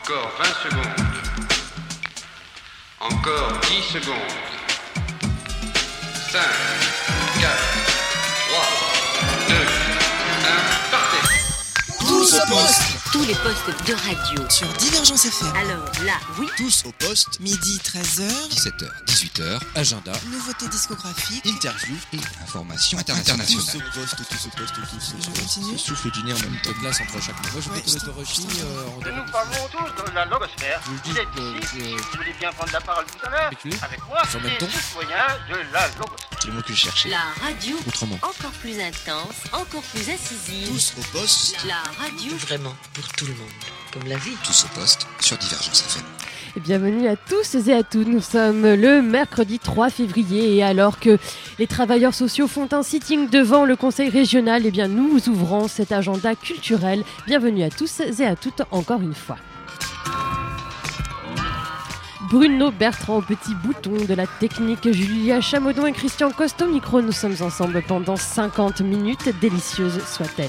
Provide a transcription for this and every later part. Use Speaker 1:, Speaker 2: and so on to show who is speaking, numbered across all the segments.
Speaker 1: Encore 20 secondes. Encore 10 secondes. 5, 4, 3, 2, 1, partez.
Speaker 2: Tous au poste.
Speaker 3: Tous les postes de radio.
Speaker 2: Sur Divergence FM.
Speaker 3: Alors là, oui.
Speaker 2: Tous au poste. Midi 13h.
Speaker 4: 17h, 18h, agenda,
Speaker 2: Nouveautés discographiques.
Speaker 4: interview et information internationale.
Speaker 2: Tous au poste. Je continue.
Speaker 4: Souffle du nez en même temps.
Speaker 5: Glace entre chaque mot. Moi, je
Speaker 2: Ouais,
Speaker 5: peux te l'autorechie.
Speaker 6: Nous parlons tous de la logosphère. Vous êtes ici, vous voulez bien prendre la parole tout à l'heure, avec moi,
Speaker 5: Sur le même ton.
Speaker 6: les citoyens de la logosphère.
Speaker 4: C'est le mot que je cherchais.
Speaker 3: La radio.
Speaker 4: Autrement.
Speaker 3: Encore plus intense, encore plus incisive.
Speaker 2: Tous au poste.
Speaker 3: La radio.
Speaker 7: Vraiment, pour tout le monde, comme la vie.
Speaker 4: Tous au poste sur Divergence FM.
Speaker 8: Et bienvenue à tous et à toutes. Nous sommes le mercredi 3 février et alors que les travailleurs sociaux font un sitting devant le conseil régional, eh bien nous ouvrons cet agenda culturel. Bienvenue à tous et à toutes encore une fois. Bruno Bertrand au petit bouton de la technique, Julia Chameudon et Christian Coste au micro. Nous sommes ensemble pendant 50 minutes, délicieuses soient-elles.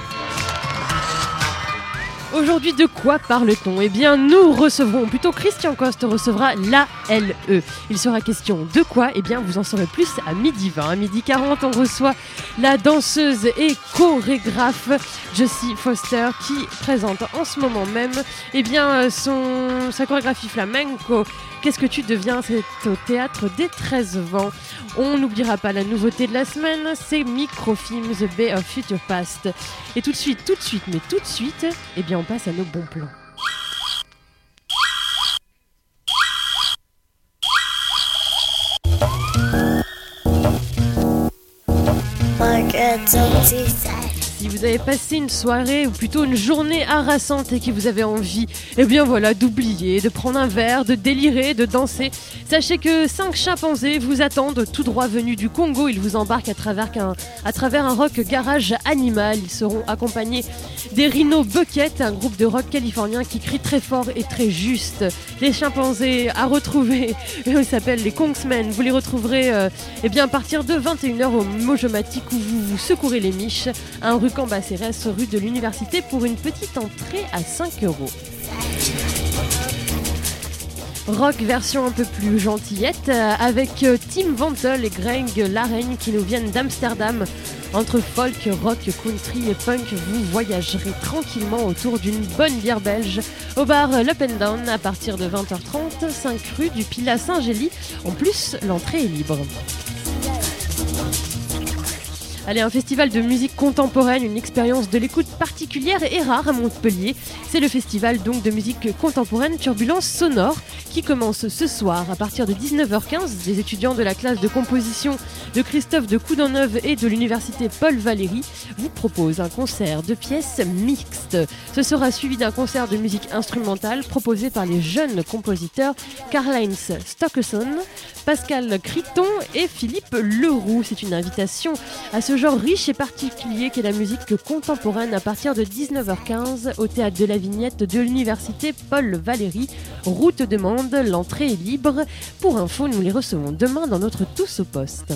Speaker 8: Aujourd'hui, de quoi parle-t-on ? Eh bien, nous recevrons, plutôt Christian Coste recevra l'ALE. Il sera question de quoi ? Eh bien, vous en saurez plus à midi 20. À midi 40, on reçoit la danseuse et chorégraphe Jessie Foster qui présente en ce moment même eh bien, sa chorégraphie flamenco. Qu'est-ce que tu deviens ? C'est au théâtre des 13 vents. On n'oubliera pas la nouveauté de la semaine, c'est Microfilm The Bay of Future Past. Et tout de suite, eh bien on passe à nos bons plans. Si vous avez passé une soirée ou plutôt une journée harassante et que vous avez envie, eh bien voilà, d'oublier, de prendre un verre, de délirer, de danser, sachez que 5 chimpanzés vous attendent tout droit venus du Congo. Ils vous embarquent à travers un rock garage animal. Ils seront accompagnés des Rhino Bucket, un groupe de rock californien qui crie très fort et très juste. Les chimpanzés à retrouver, ils s'appellent les Kongsmen. Vous les retrouverez eh bien, à partir de 21h au Mojomatic où vous secourez les miches, un rue Cambacérès, rue de l'Université, pour une petite entrée à 5 €. Rock version un peu plus gentillette avec Tim Ventel et Greg Larraine qui nous viennent d'Amsterdam. Entre folk, rock, country et punk, vous voyagerez tranquillement autour d'une bonne bière belge au bar l'Up and Down à partir de 20h30, 5 rue du Pilat Saint-Gély. En plus, l'entrée est libre. Allez, un festival de musique contemporaine, une expérience de l'écoute particulière et rare à Montpellier. C'est le festival donc de musique contemporaine Turbulence Sonore qui commence ce soir à partir de 19h15. Des étudiants de la classe de composition de Christophe de Coudenneuve et de l'université Paul Valéry vous proposent un concert de pièces mixtes. Ce sera suivi d'un concert de musique instrumentale proposé par les jeunes compositeurs Karl-Heinz Stockerson, Pascal Criton et Philippe Leroux. C'est une invitation à ce genre riche et particulier qu'est la musique contemporaine à partir de 19h15 au théâtre de la Vignette de l'université Paul Valéry, route de Mende. L'entrée est libre. Pour info, nous les recevons demain dans notre Tous au poste.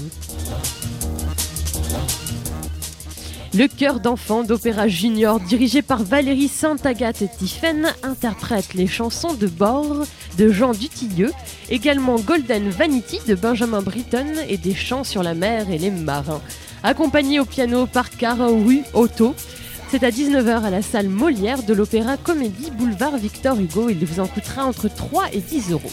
Speaker 8: Le chœur d'enfants d'Opéra Junior, dirigé par Valérie Sainte-Agathe Tiphaine, interprète les chansons de bord de Jean Dutilleux, également Golden Vanity de Benjamin Britten et des chants sur la mer et les marins. Accompagné au piano par Karoru Otto. C'est à 19h à la salle Molière de l'Opéra Comédie Boulevard Victor Hugo. Il vous en coûtera entre 3 et 10 €.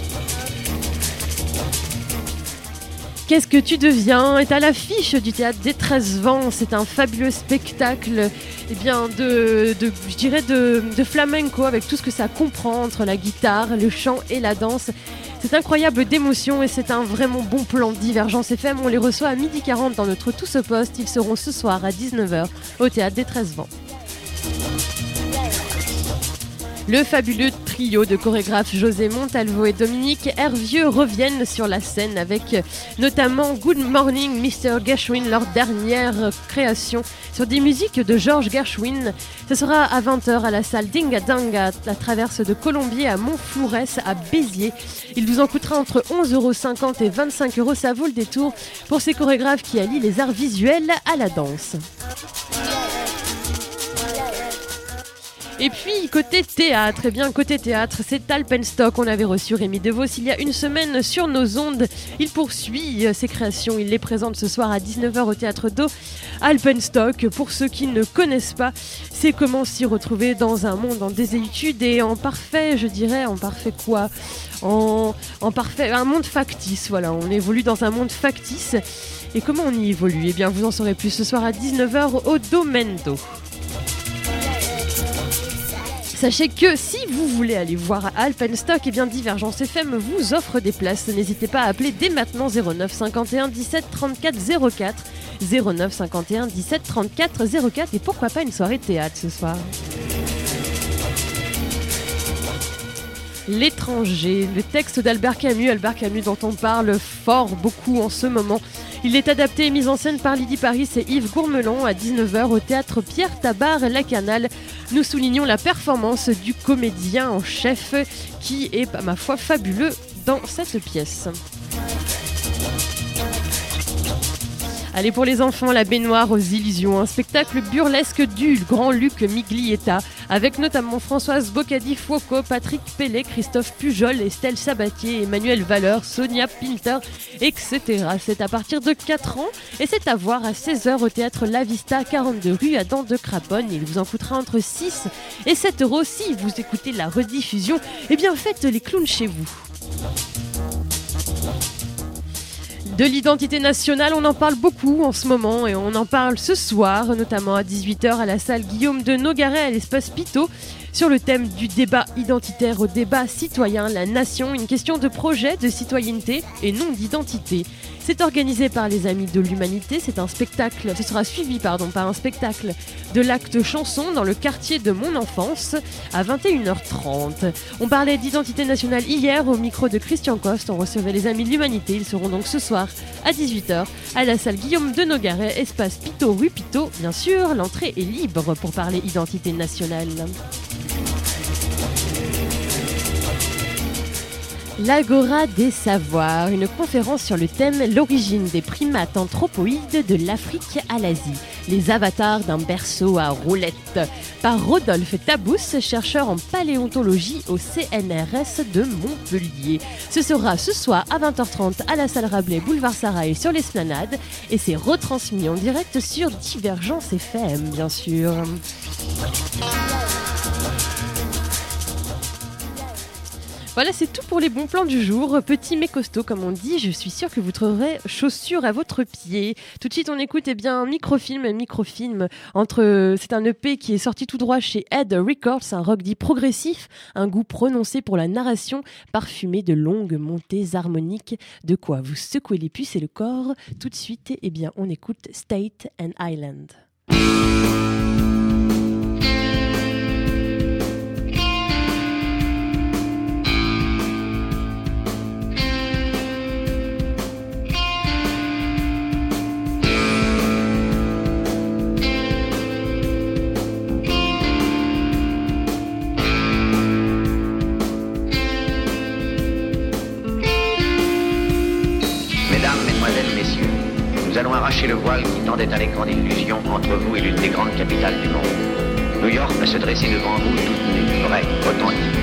Speaker 8: Qu'est-ce que tu deviens est à l'affiche du théâtre des 13 vents. C'est un fabuleux spectacle eh bien, de flamenco avec tout ce que ça comprend entre la guitare, le chant et la danse. C'est incroyable d'émotion et c'est un vraiment bon plan de Divergence FM. On les reçoit à 12h40 dans notre Tous au poste. Ils seront ce soir à 19h au théâtre des 13 vents. Le fabuleux trio de chorégraphes José Montalvo et Dominique Hervieux reviennent sur la scène avec notamment Good Morning Mr. Gershwin, leur dernière création sur des musiques de George Gershwin. Ce sera à 20h à la salle Dinga Danga, la traverse de Colombier à Montflourès à Béziers. Il vous en coûtera entre 11,50 € et 25 €. Ça vaut le détour pour ces chorégraphes qui allient les arts visuels à la danse. Et puis côté théâtre, eh bien côté théâtre, c'est Alpenstock. On avait reçu Rémi DeVos il y a une semaine sur nos ondes. Il poursuit ses créations, il les présente ce soir à 19h au Théâtre d'Eau. Alpenstock, pour ceux qui ne connaissent pas, c'est comment s'y retrouver dans un monde en désétude et en parfait, je dirais, en parfait quoi ? En parfait, un monde factice, voilà, on évolue dans un monde factice. Et comment on y évolue ? Eh bien vous en saurez plus ce soir à 19h au Domendo. Sachez que si vous voulez aller voir Alpenstock, eh bien Divergence FM vous offre des places. N'hésitez pas à appeler dès maintenant 09 51 17 34 04. 09 51 17 34 04 et pourquoi pas une soirée théâtre ce soir. L'étranger, le texte d'Albert Camus dont on parle fort beaucoup en ce moment. Il est adapté et mis en scène par Lydie Paris et Yves Gourmelon à 19h au théâtre Pierre Tabar-Lacanal. Nous soulignons la performance du comédien en chef qui est, ma foi, fabuleux dans cette pièce. Allez, pour les enfants, la baignoire aux illusions, un spectacle burlesque du grand Luc Miglietta, avec notamment Françoise Bocadi-Foucault, Patrick Pellet, Christophe Pujol, Estelle Sabatier, Emmanuel Valeur, Sonia Pinter, etc. C'est à partir de 4 ans et c'est à voir à 16h au théâtre La Vista, 42 rue Adam de Craponne. Il vous en coûtera entre 6 et 7 euros si vous écoutez la rediffusion. Eh bien, faites les clowns chez vous. De l'identité nationale, on en parle beaucoup en ce moment et on en parle ce soir, notamment à 18h à la salle Guillaume de Nogaret à l'espace Pitot, sur le thème du débat identitaire au débat citoyen, la nation, une question de projet, de citoyenneté et non d'identité. C'est organisé par les Amis de l'Humanité, c'est un spectacle, ce sera suivi par un spectacle de l'acte chanson dans le quartier de mon enfance à 21h30. On parlait d'identité nationale hier au micro de Christian Coste, on recevait les Amis de l'Humanité, ils seront donc ce soir à 18h à la salle Guillaume de Nogaret, espace Pitot, rue Pitot. Bien sûr, l'entrée est libre pour parler identité nationale. L'Agora des Savoirs, une conférence sur le thème « L'origine des primates anthropoïdes de l'Afrique à l'Asie, les avatars d'un berceau à roulettes » par Rodolphe Tabous, chercheur en paléontologie au CNRS de Montpellier. Ce sera ce soir à 20h30 à la salle Rabelais, boulevard Sarail sur l'Esplanade et c'est retransmis en direct sur Divergence FM, bien sûr. Voilà, c'est tout pour les bons plans du jour. Petit mais costaud, comme on dit. Je suis sûre que vous trouverez chaussures à votre pied. Tout de suite, on écoute Microfilm. C'est un EP qui est sorti tout droit chez Head Records, un rock dit progressif, un goût prononcé pour la narration, parfumé de longues montées harmoniques. De quoi vous secouer les puces et le corps. Tout de suite, on écoute State and Island.
Speaker 5: Nous allons arracher le voile qui tendait à l'écran d'illusion entre vous et l'une des grandes capitales du monde. New York va se dresser devant vous toute nue, vraie, authentique.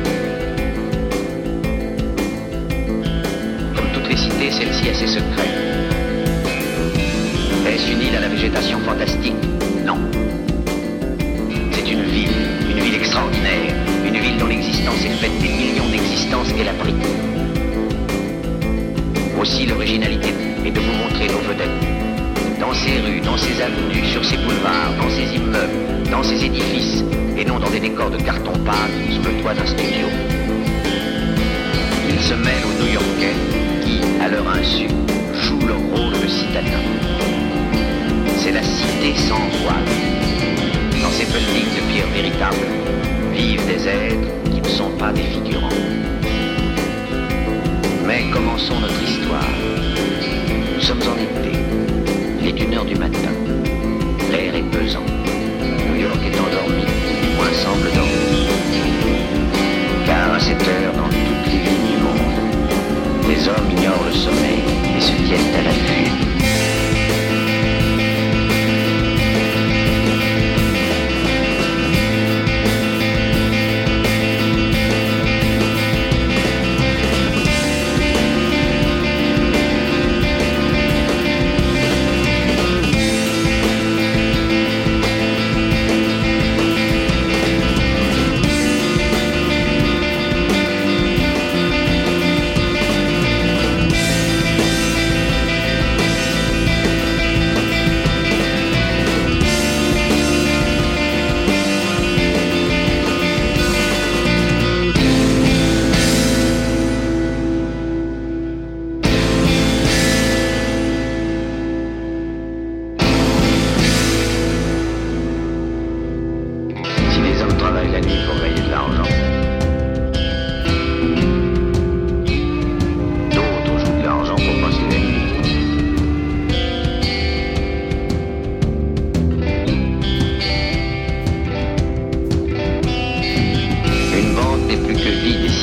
Speaker 5: Comme toutes les cités, celle-ci a ses secrets. Est-ce une île à la végétation fantastique? Non. C'est une ville extraordinaire, une ville dont l'existence est faite des millions d'existences qu'elle abrite. Aussi l'originalité est de vous montrer nos vedettes. Dans ces rues, dans ces avenues, sur ces boulevards, dans ces immeubles, dans ces édifices, et non dans des décors de carton-pâte sous le toit d'un studio. Ils se mêlent aux New-Yorkais qui, à leur insu, jouent leur rôle de citadins. C'est la cité sans voile. Dans ces buildings de pierre véritable, vivent des êtres qui ne sont pas des figurants. Mais commençons notre histoire. Nous sommes en été. Il est 1h du matin. L'air est pesant. New York est endormi, moins semble dormir. Car à cette heure, dans toutes les villes du monde, les hommes ignorent le sommeil et se tiennent à l'affût.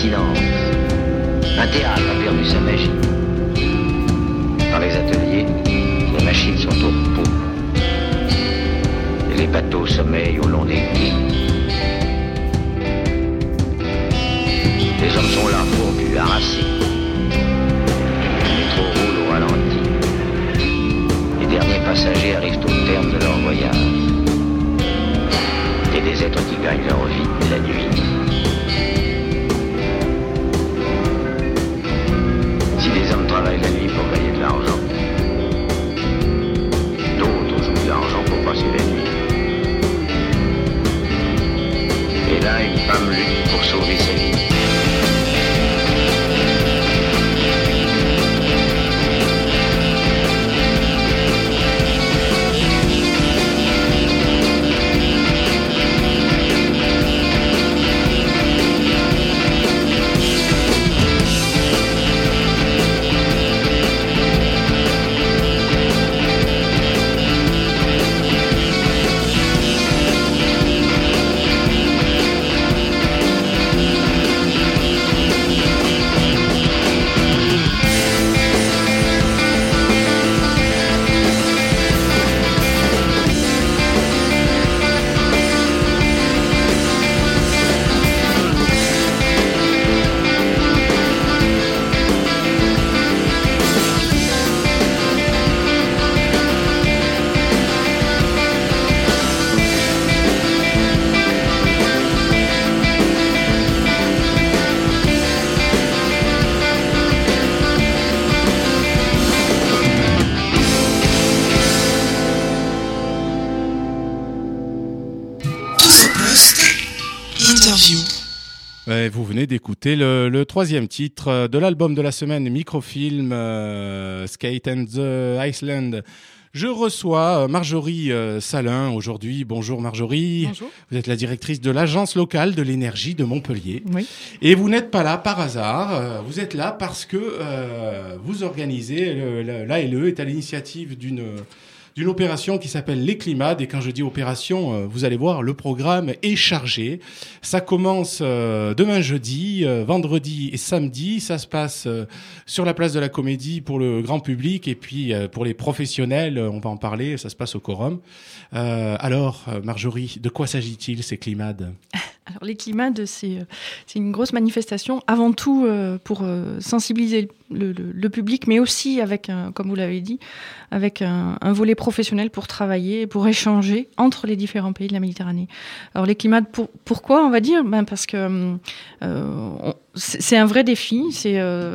Speaker 5: silence. Un théâtre a perdu sa magie. Dans les ateliers, les machines sont au repos. Et les bateaux sommeillent au long des quais. Les hommes sont là, fourbus, harassés. Le métro roule au ralenti. Les derniers passagers arrivent au terme de leur voyage. Et des êtres qui gagnent leur vie la nuit. Si des hommes travaillent la nuit pour gagner de l'argent, d'autres jouent de l'argent pour passer la nuit. Et là, une femme lutte pour sauver sa vie.
Speaker 9: Vous venez d'écouter le troisième titre de l'album de la semaine, Microfilm, Skate and the Iceland. Je reçois Marjorie Salin aujourd'hui. Bonjour Marjorie.
Speaker 10: Bonjour. Vous
Speaker 9: êtes la directrice de l'agence locale de l'énergie de Montpellier.
Speaker 10: Oui.
Speaker 9: Et vous n'êtes pas là par hasard. Vous êtes là parce que vous organisez, l'ALE est à l'initiative d'une opération qui s'appelle les Climades. Et quand je dis opération, vous allez voir, le programme est chargé. Ça commence demain jeudi, vendredi et samedi. Ça se passe sur la place de la Comédie pour le grand public et puis pour les professionnels, on va en parler, ça se passe au Quorum. Alors, Marjorie, de quoi s'agit-il ces Climades ?
Speaker 10: Alors, les Climades, c'est une grosse manifestation, avant tout pour sensibiliser le public, mais aussi avec, comme vous l'avez dit, avec un volet professionnel pour travailler, pour échanger entre les différents pays de la Méditerranée. Alors les Climades, pourquoi on va dire ? Parce que c'est un vrai défi, c'est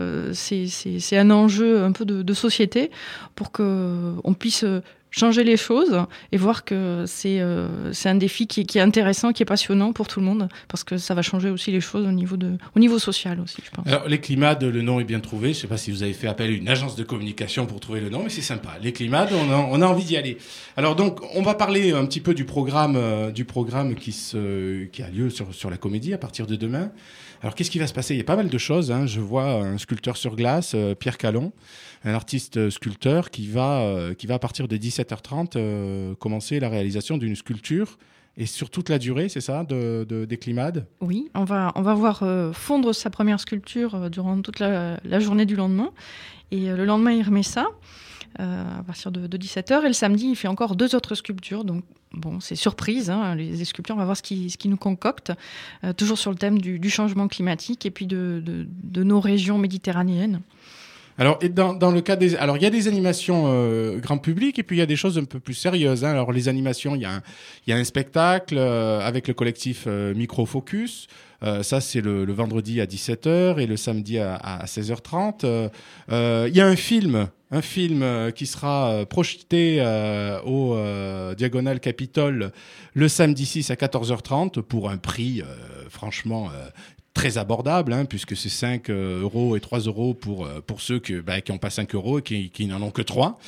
Speaker 10: un enjeu un peu de société pour qu'on puisse changer les choses et voir que c'est un défi qui est intéressant, qui est passionnant pour tout le monde, parce que ça va changer aussi les choses au niveau social aussi, je pense.
Speaker 9: Alors les Climades, le nom est bien trouvé. Je ne sais pas si vous avez fait appel à une agence de communication pour trouver le nom, mais c'est sympa. Les Climades, on a envie d'y aller. Alors donc, on va parler un petit peu du programme qui a lieu sur la Comédie à partir de demain. Alors qu'est-ce qui va se passer ? Il y a pas mal de choses. Je vois un sculpteur sur glace, Pierre Callon, un artiste sculpteur qui va à partir de 17h30 commencer la réalisation d'une sculpture. Et sur toute la durée, c'est ça, des Climades ?
Speaker 10: Oui, on va voir fondre sa première sculpture durant toute la journée du lendemain. Et le lendemain, il remet ça à partir de 17h. Et le samedi, il fait encore 2 autres sculptures. Donc, bon, c'est surprise. Les sculpteurs, on va voir ce qu'ils nous concoctent. Toujours sur le thème du changement climatique et puis de nos régions méditerranéennes.
Speaker 9: Alors, et dans le cas alors il y a des animations grand public et puis il y a des choses un peu plus sérieuses. Alors les animations, il y a un spectacle avec le collectif Microfocus. Ça c'est le vendredi à 17h et le samedi à 16h30. Il y a un film qui sera projeté au Diagonale Capitole le samedi 6 à 14h30 pour un prix franchement très abordable, puisque c'est 5 € et 3 € pour ceux qui n'ont pas 5 € et qui n'en ont que 3.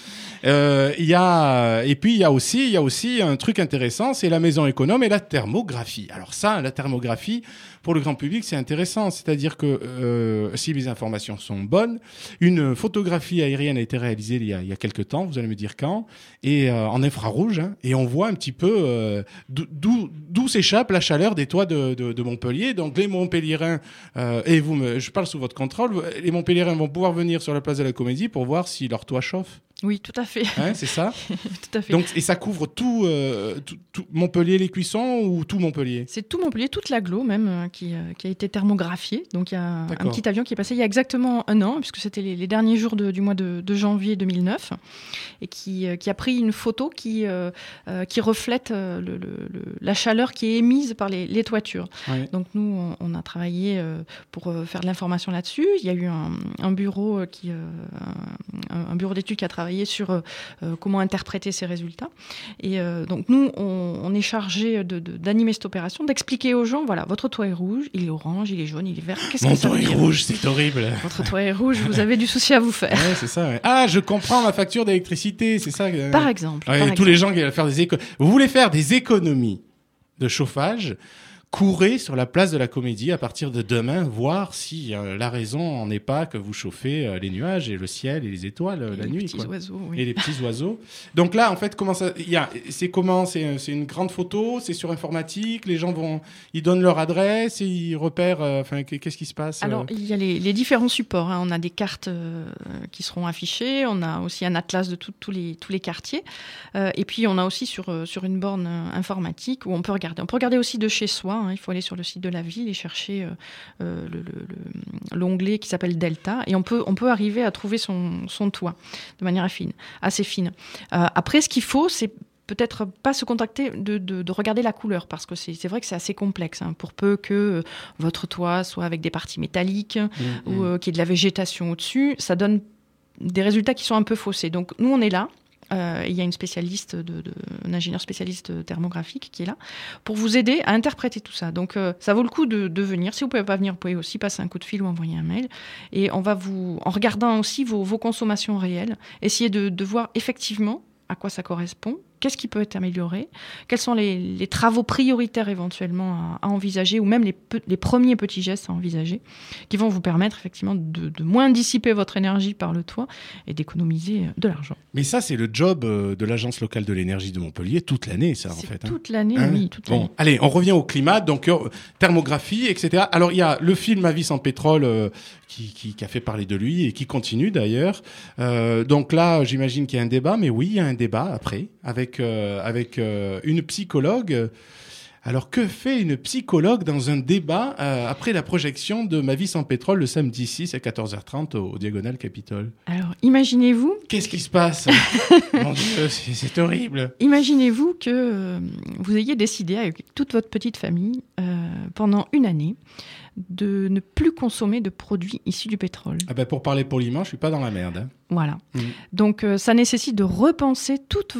Speaker 9: Et puis il y a aussi un truc intéressant, c'est la maison économe et la thermographie. Alors ça, la thermographie, pour le grand public, c'est intéressant. C'est-à-dire que si les informations sont bonnes, une photographie aérienne a été réalisée il y a quelques temps, vous allez me dire quand, et en infrarouge, et on voit un petit peu d'où s'échappe la chaleur des toits de Montpellier. Donc les Montpelliérains Montpelliérains, je parle sous votre contrôle, les Montpelliérains vont pouvoir venir sur la place de la Comédie pour voir si leur toit chauffe.
Speaker 10: Oui, tout à fait.
Speaker 9: Hein, c'est ça.
Speaker 10: Tout à fait.
Speaker 9: Donc, et ça couvre tout Montpellier, les Cuissons ou tout Montpellier?
Speaker 10: C'est tout Montpellier, toute l'agglo même, qui a été thermographiée. Donc il y a un petit avion qui est passé il y a exactement 1 an, puisque c'était les derniers jours du mois de janvier 2009, et qui a pris une photo qui reflète la chaleur qui est émise par les toitures.
Speaker 9: Oui.
Speaker 10: Donc nous, on a travaillé pour faire de l'information là-dessus. Il y a eu un bureau un bureau d'études qui a travaillé sur comment interpréter ces résultats. Et donc nous, on est chargé d'animer cette opération, d'expliquer aux gens, voilà, votre toit est rouge, il est orange, il est jaune, il est vert. Qu'est-ce que ça veut dire ?
Speaker 9: Mon toit est rouge, c'est horrible.
Speaker 10: Votre toit est rouge, vous avez du souci à vous faire.
Speaker 9: Ouais, c'est ça. Ouais. Ah, je comprends ma facture d'électricité, c'est ça.
Speaker 10: Par exemple.
Speaker 9: Ouais, tous les gens qui veulent faire des économies. Vous voulez faire des économies de chauffage? Courez sur la place de la Comédie à partir de demain, voir si la raison n'est pas que vous chauffez les nuages et le ciel et les étoiles la nuit.
Speaker 10: Les petits oiseaux, oui.
Speaker 9: Et les petits oiseaux. Donc là, en fait, c'est une grande photo, c'est sur informatique, les gens ils donnent leur adresse et ils repèrent, qu'est-ce qui se passe?
Speaker 10: Alors, il y a les différents supports, hein. On a des cartes qui seront affichées, on a aussi un atlas de tous les quartiers, et puis on a aussi sur une borne informatique où on peut regarder. On peut regarder aussi de chez soi. Il faut aller sur le site de la ville et chercher l'onglet qui s'appelle Delta, et on peut arriver à trouver son toit de manière assez fine. Après, ce qu'il faut, c'est peut-être pas se contacter de regarder la couleur, parce que c'est vrai que c'est assez complexe, hein, pour peu que votre toit soit avec des parties métalliques ou qu'il y ait de la végétation au-dessus, ça donne des résultats qui sont un peu faussés. Donc nous, on est là. Il y a une spécialiste, un ingénieur spécialiste thermographique qui est là pour vous aider à interpréter tout ça. Donc ça vaut le coup de venir. Si vous ne pouvez pas venir, vous pouvez aussi passer un coup de fil ou envoyer un mail. Et on va en regardant aussi vos consommations réelles, essayer de voir effectivement à quoi ça correspond, qu'est-ce qui peut être amélioré, quels sont les travaux prioritaires éventuellement à envisager, ou même les premiers petits gestes à envisager, qui vont vous permettre effectivement de moins dissiper votre énergie par le toit et d'économiser de l'argent.
Speaker 9: Mais ça, c'est le job de l'Agence locale de l'énergie de Montpellier toute l'année, ça, en fait.
Speaker 10: Toute l'année, oui, toute l'année.
Speaker 9: Bon, allez, on revient au climat, donc thermographie, etc. Alors, il y a le film Ma vie sans pétrole qui a fait parler de lui et qui continue d'ailleurs. Donc là, j'imagine qu'il y a un débat, mais oui, il y a un débat après, avec une psychologue. Alors, que fait une psychologue dans un débat après la projection de Ma vie sans pétrole le samedi 6 à 14h30 au Diagonale Capitole?
Speaker 10: Alors, imaginez-vous...
Speaker 9: Qu'est-ce qui se passe? Mon Dieu, c'est horrible.
Speaker 10: Imaginez-vous que vous ayez décidé avec toute votre petite famille, pendant 1 année, de ne plus consommer de produits issus du pétrole.
Speaker 9: Ah ben pour parler poliment, je suis pas dans la merde. Hein.
Speaker 10: Voilà. Donc ça nécessite de repenser toutes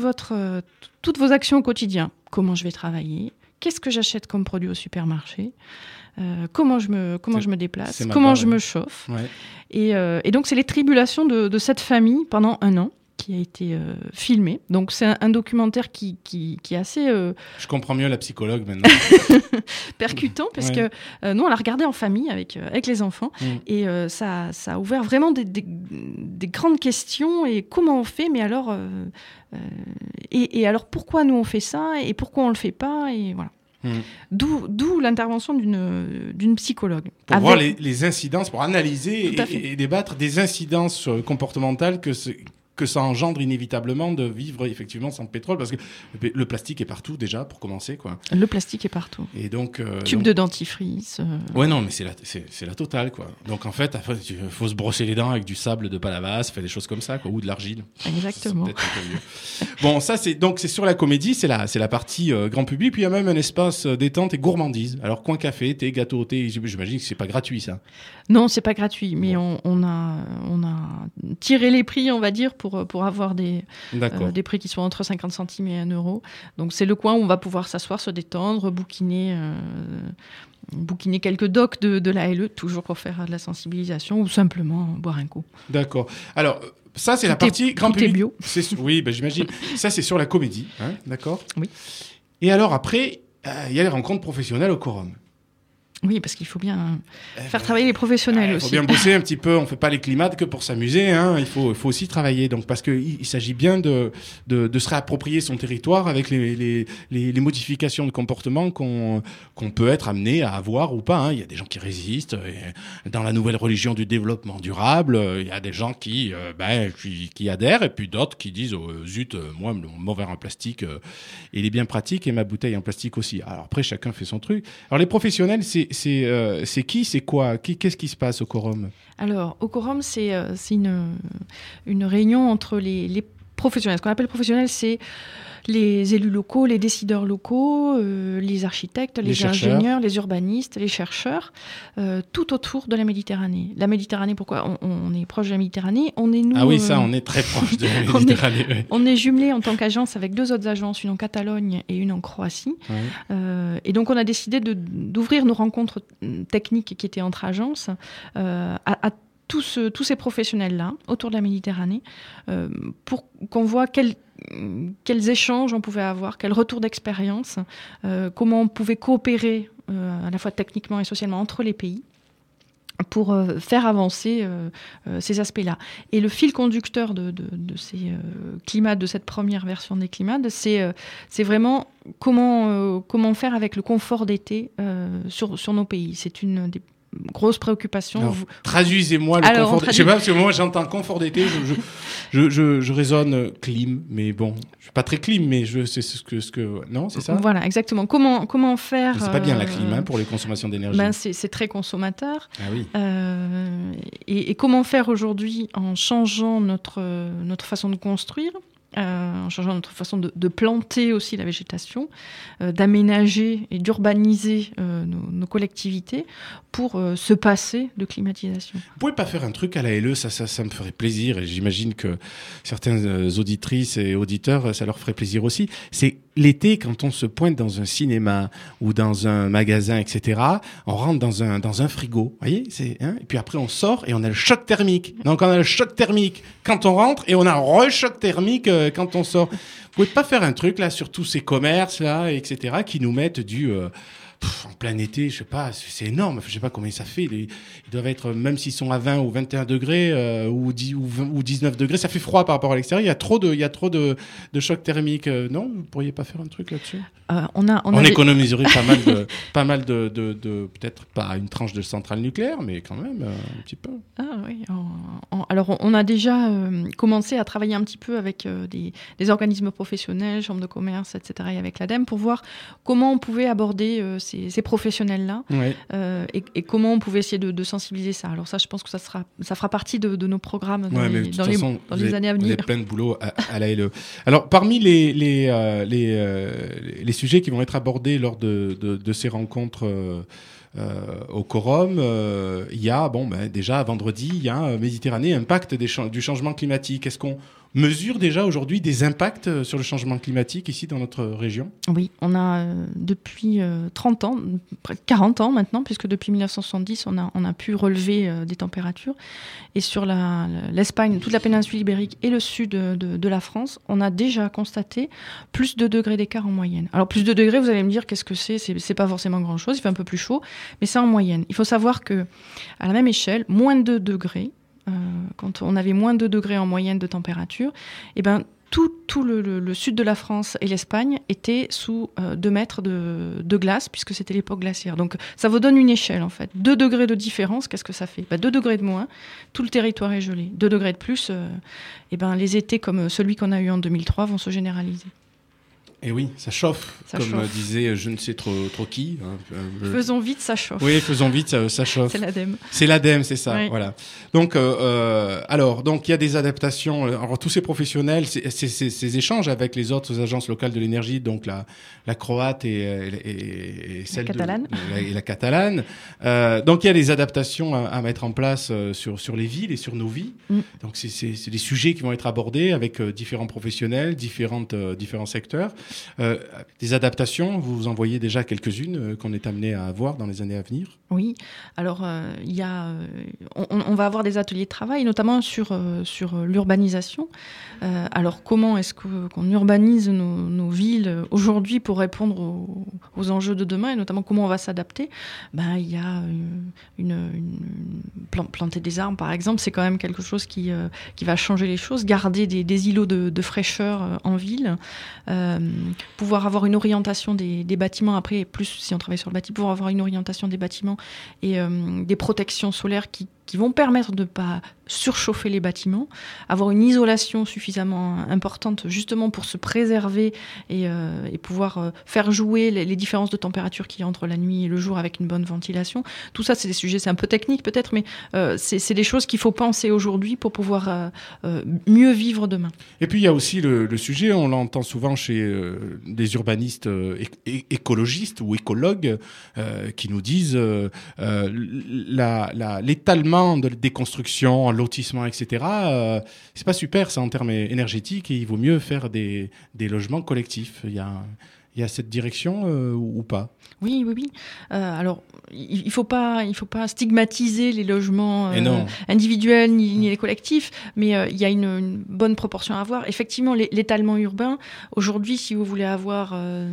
Speaker 10: vos actions au quotidien. Comment je vais travailler? Qu'est-ce que j'achète comme produit au supermarché? Comment je me déplace? Comment je me chauffe? Ouais. Et donc c'est les tribulations de cette famille pendant 1 an, qui a été filmé. Donc c'est un documentaire qui est assez...
Speaker 9: Je comprends mieux la psychologue maintenant.
Speaker 10: percutant, parce que nous, on l'a regardé en famille avec les enfants, et ça a ouvert vraiment des grandes questions, et comment on fait, mais alors... et alors pourquoi nous on fait ça, et pourquoi on le fait pas, et voilà. D'où l'intervention d'une psychologue.
Speaker 9: Pour voir les incidences, pour analyser et débattre des incidences comportementales que ça engendre inévitablement de vivre effectivement sans pétrole, parce que le plastique est partout déjà, pour commencer, quoi.
Speaker 10: Le plastique est partout.
Speaker 9: Et donc
Speaker 10: de dentifrice.
Speaker 9: Ouais, non, mais c'est la totale, quoi. Donc en fait, il faut se brosser les dents avec du sable de Palavas, faire des choses comme ça, quoi, ou de l'argile.
Speaker 10: Exactement.
Speaker 9: Ça, peut-être un peu mieux. Bon, ça c'est sur la Comédie, c'est la partie grand public, puis il y a même un espace détente et gourmandise. Alors coin café, thé, gâteau, thé, j'imagine que c'est pas gratuit, ça.
Speaker 10: Non, c'est pas gratuit, mais on a tiré les prix, on va dire, pour avoir des prix qui sont entre 50 centimes et 1 euro. Donc c'est le coin où on va pouvoir s'asseoir, se détendre, bouquiner quelques docs de la LE, toujours pour faire de la sensibilisation, ou simplement boire un coup.
Speaker 9: D'accord. Alors, ça, c'est la partie grand public.
Speaker 10: Bio.
Speaker 9: Oui, j'imagine. Ça, c'est sur la Comédie, hein, d'accord?
Speaker 10: Oui.
Speaker 9: Et alors, après, il y a les rencontres professionnelles au Quorum.
Speaker 10: Oui, parce qu'il faut bien faire travailler les professionnels aussi.
Speaker 9: Il faut bien bosser un petit peu. On fait pas les climats que pour s'amuser. Hein. Il faut aussi travailler. Donc, parce qu'il s'agit bien de se réapproprier son territoire avec les modifications de comportement qu'on peut être amené à avoir ou pas. Hein. Il y a des gens qui résistent. Et dans la nouvelle religion du développement durable, il y a des gens qui adhèrent et puis d'autres qui disent zut, moi, mon verre en plastique, il est bien pratique et ma bouteille en plastique aussi. Alors après, chacun fait son truc. Alors les professionnels, c'est qui, c'est quoi, qu'est-ce qui se passe au quorum? Alors
Speaker 10: au quorum, c'est une réunion entre les professionnels. Ce qu'on appelle professionnels, c'est les élus locaux, les décideurs locaux, les architectes, les ingénieurs, les urbanistes, les chercheurs, tout autour de la Méditerranée. La Méditerranée, pourquoi on est proche de la Méditerranée? On est très proche de la Méditerranée. On est jumelé en tant qu'agence avec 2 autres agences, une en Catalogne et une en Croatie. Ouais. Et donc on a décidé d'ouvrir nos rencontres techniques qui étaient entre agences à tous ces professionnels-là autour de la Méditerranée pour qu'on voit quels échanges on pouvait avoir, quel retour d'expérience, comment on pouvait coopérer à la fois techniquement et socialement entre les pays pour faire avancer ces aspects-là. Et le fil conducteur de ces climats, de cette première version des climats, c'est vraiment comment faire avec le confort d'été sur nos pays. C'est une des grosse préoccupation. Alors, traduisez-moi le confort d'été. Je sais pas, parce que moi j'entends confort d'été, je raisonne clim, mais bon, je suis pas très clim, mais c'est ce que non, c'est ça. Voilà, exactement. Comment faire. C'est pas bien la clim pour les consommations d'énergie. C'est très consommateur. Ah oui. Et comment faire aujourd'hui en changeant notre façon de construire. En changeant notre façon de planter aussi la végétation, d'aménager et d'urbaniser nos collectivités pour se passer de climatisation. Vous pouvez pas faire un truc à la LE, ça me ferait plaisir, et j'imagine que certaines auditrices et auditeurs, ça leur ferait plaisir aussi. C'est l'été, quand on se pointe dans un cinéma ou dans un magasin, etc., on rentre dans un frigo, voyez, et puis après on sort et on a le choc thermique. Donc on a le choc thermique quand on rentre et on a un re-choc thermique quand on sort. Vous pouvez pas faire un truc là sur tous ces commerces là, etc., qui nous mettent en plein été, je sais pas, c'est énorme, je sais pas combien ça fait. Ils doivent être, même s'ils sont à 20 ou 21 degrés ou 19 degrés, ça fait froid par rapport à l'extérieur. Il y a trop de choc thermique. Non, vous pourriez pas faire un truc là-dessus? On économiserait pas mal de peut-être pas une tranche de centrale nucléaire, mais quand même un petit peu. Ah oui. Alors on a déjà commencé à travailler un petit peu avec des organismes professionnels, chambres de commerce, etc., et avec l'ADEME pour voir comment on pouvait aborder ces professionnels-là, ouais. Et comment on pouvait essayer de sensibiliser ça. Alors ça, je pense que ça fera partie de nos programmes dans les années à venir. Il y a plein de boulot à la LE. Alors, parmi les sujets qui vont être abordés lors de ces rencontres au quorum, il y a, déjà vendredi, il y a Méditerranée, impact du changement climatique. Est-ce qu'on mesure déjà aujourd'hui des impacts sur le changement climatique ici dans notre région? Oui, on a depuis 30 ans, près de 40 ans maintenant, puisque depuis 1970, on a pu relever des températures. Et sur l'Espagne, toute la péninsule ibérique et le sud de la France, on a déjà constaté plus de degrés d'écart en moyenne. Alors plus de degrés, vous allez me dire, qu'est-ce que c'est? C'est pas forcément grand-chose, il fait un peu plus chaud, mais c'est en moyenne. Il faut savoir que à la même échelle, moins de 2 degrés, quand on avait moins de 2 degrés en moyenne de température, tout le sud de la France et l'Espagne étaient sous 2 mètres de glace, puisque c'était l'époque glaciaire. Donc ça vous donne une échelle, en fait. 2 degrés de différence, qu'est-ce que ça fait? 2 degrés de moins, tout le territoire est gelé. 2 degrés de plus, les étés comme celui qu'on a eu en 2003 vont se généraliser. Et oui, ça chauffe, disait je ne sais trop qui. Faisons vite, ça chauffe. Oui, faisons vite, ça chauffe. C'est l'ADEME. C'est l'ADEME, c'est ça, oui. Voilà. Donc, il y a des adaptations. Alors, tous ces professionnels, ces échanges avec les autres agences locales de l'énergie, donc la croate et celle la catalane. Donc, il y a des adaptations à mettre en place sur les villes et sur nos vies. Donc, c'est des sujets qui vont être abordés avec différents professionnels, différents secteurs.
Speaker 9: Des adaptations, vous en voyez déjà quelques-unes qu'on est amené à avoir dans les années à venir?
Speaker 10: Oui, alors on va avoir des ateliers de travail, notamment sur l'urbanisation. Alors comment est-ce qu'on urbanise nos villes aujourd'hui pour répondre aux enjeux de demain, et notamment comment on va s'adapter? Il y a planter des arbres, par exemple, c'est quand même quelque chose qui va changer les choses. Garder des îlots de fraîcheur en ville, pouvoir avoir une orientation des bâtiments, après, plus si on travaille sur le bâti, pouvoir avoir une orientation des bâtiments et des protections solaires qui vont permettre de ne pas surchauffer les bâtiments, avoir une isolation suffisamment importante justement pour se préserver et pouvoir faire jouer les différences de température qu'il y a entre la nuit et le jour avec une bonne ventilation. Tout ça, c'est des sujets, c'est un peu technique peut-être, mais c'est des choses qu'il faut penser aujourd'hui pour pouvoir mieux vivre demain.
Speaker 9: Et puis il y a aussi le sujet, on l'entend souvent chez des urbanistes écologistes ou écologues qui nous disent l'étalement des constructions, lotissement, etc. C'est pas super ça en termes énergétiques, et il vaut mieux faire des logements collectifs. Il y a cette direction ou pas?
Speaker 10: Oui. Alors, il faut pas stigmatiser les logements individuels ni les collectifs, mais il y a une bonne proportion à avoir. Effectivement, l'étalement urbain, aujourd'hui, si vous voulez avoir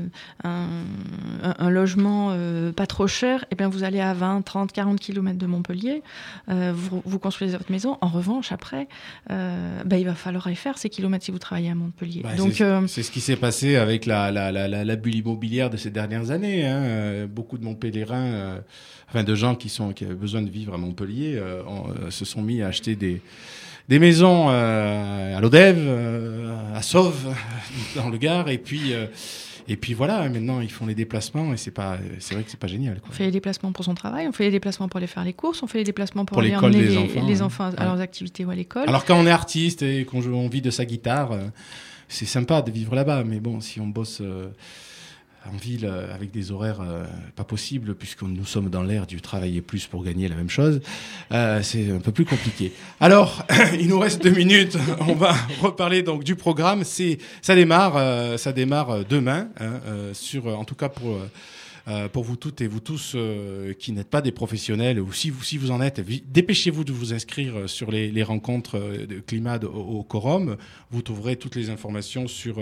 Speaker 10: un logement pas trop cher, eh bien, vous allez à 20, 30, 40 km de Montpellier, vous construisez votre maison. En revanche, après, il va falloir aller faire ces kilomètres si vous travaillez à Montpellier. Donc,
Speaker 9: c'est ce qui s'est passé avec la bulle immobilière de ces dernières années. Beaucoup de Montpelliérains, de gens qui avaient besoin de vivre à Montpellier, se sont mis à acheter des maisons à Lodève, à Sauve, dans le Gard, et puis voilà, maintenant ils font les déplacements, et c'est vrai que c'est pas génial, quoi.
Speaker 10: On fait les déplacements pour son travail, on fait les déplacements pour aller faire les courses, on fait les déplacements pour aller
Speaker 9: l'école
Speaker 10: emmener les enfants à leurs activités ou à l'école.
Speaker 9: Alors quand on est artiste et qu'on vit de sa guitare, c'est sympa de vivre là-bas, mais bon, si on bosse en ville avec des horaires pas possibles, puisque nous sommes dans l'ère du travailler plus pour gagner la même chose, c'est un peu plus compliqué. Alors, il nous reste 2 minutes, on va reparler donc du programme. Ça démarre demain, en tout cas pour vous toutes et vous tous qui n'êtes pas des professionnels, ou si vous en êtes, dépêchez-vous de vous inscrire sur les rencontres de Climad au Quorum. Vous trouverez toutes les informations sur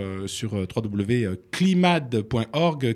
Speaker 9: www.climad.org,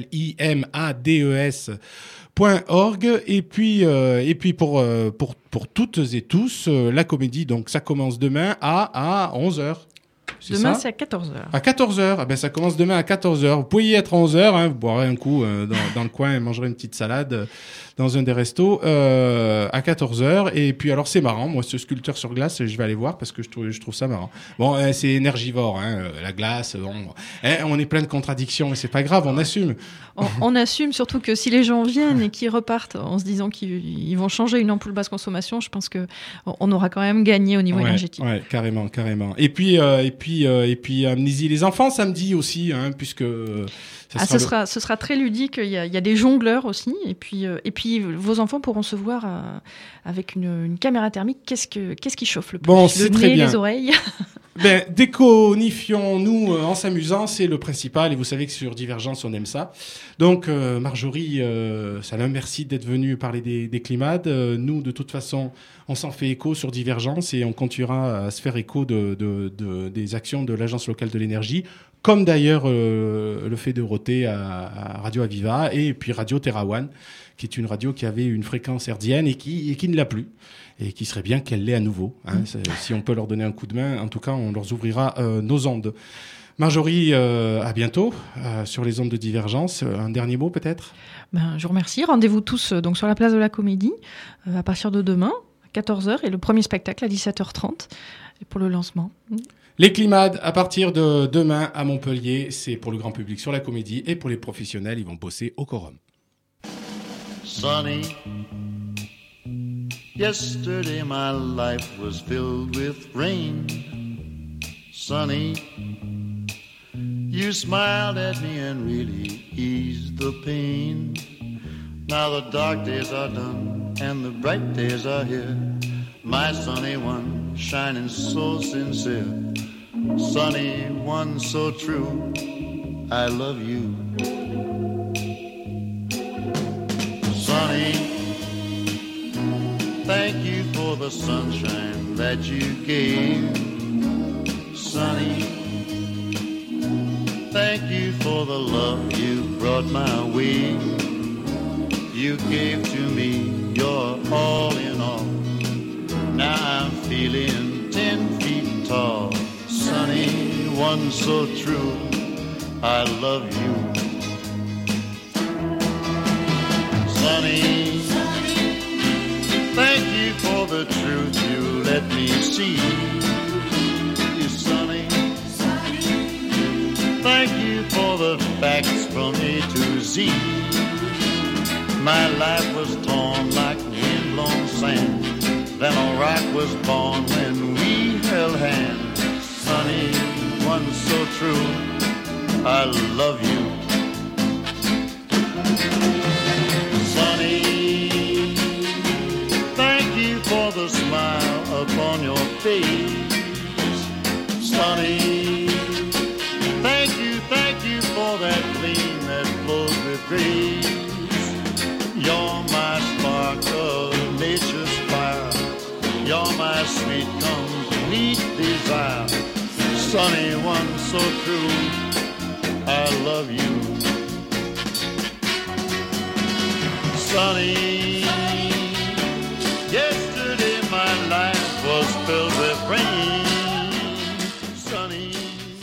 Speaker 9: KLIMADES.org. Et puis pour toutes et tous, la comédie, donc ça commence demain à 11h.
Speaker 10: Demain, c'est à 14h.
Speaker 9: À 14h, ça commence demain à 14h. Vous pouvez y être à 11h, vous boirez un coup dans le coin et mangerez une petite salade dans un des restos à 14h. Et puis alors c'est marrant, moi ce sculpteur sur glace, je vais aller voir parce que je trouve ça marrant. Bon, c'est énergivore, la glace, on est plein de contradictions, mais c'est pas grave, on assume.
Speaker 10: On assume, surtout que si les gens viennent et qu'ils repartent en se disant qu'ils vont changer une ampoule basse consommation, je pense qu'on aura quand même gagné au niveau énergétique.
Speaker 9: Ouais, carrément. Et puis amenez-y les enfants samedi aussi, puisque
Speaker 10: ce sera très ludique. Il y a des jongleurs aussi, et puis vos enfants pourront se voir avec une caméra thermique. Qu'est-ce qui chauffe le plus?
Speaker 9: C'est
Speaker 10: le
Speaker 9: très
Speaker 10: nez,
Speaker 9: bien.
Speaker 10: Les oreilles.
Speaker 9: Déconifions-nous en s'amusant, c'est le principal, et vous savez que sur Divergence on aime ça. Donc Marjorie, Salam, merci d'être venue parler des Climad. Nous, de toute façon, on s'en fait écho sur Divergence, et on continuera à se faire écho des actions de l'Agence locale de l'énergie, comme d'ailleurs le fait de roter à Radio Aviva, et puis Radio Terra One, qui est une radio qui avait une fréquence hertzienne et qui ne l'a plus, et qui serait bien qu'elle l'ait à nouveau. Si on peut leur donner un coup de main, en tout cas, on leur ouvrira nos ondes. Marjorie, à bientôt sur les ondes de Divergence. Un dernier mot peut-être?
Speaker 10: Je vous remercie. Rendez-vous tous donc sur la place de la Comédie à partir de demain, à 14h, et le premier spectacle à 17h30 pour le lancement.
Speaker 9: Les Climad, à partir de demain à Montpellier, c'est pour le grand public sur la Comédie, et pour les professionnels, ils vont bosser au Quorum.
Speaker 11: Sonny, yesterday my life was filled with rain. Sonny, you smiled at me and really eased the pain. Now the dark days are done and the bright days are here. My sunny one, shining so sincere. Sunny one so true. I love you. Sonny, thank you for the sunshine that you gave. Sonny, thank you for the love you brought my way. You gave to me your all in all. Now I'm feeling 10 feet tall. Sonny, one so true, I love you. Sonny, thank you for the truth you let me see. Sonny, thank you for the facts from A to Z. My life was torn like wind-blown sand. Then a rock was born when we held hands. Sonny, one so true, I love you. Sonny, thank you for the smile upon your face. Sonny, thank you for that gleam that flows with grace. You're my spark of nature's fire. You're my sweet, complete desire. Sonny, one so true, I love you. Sonny, yesterday my life was filled with rain. Sonny,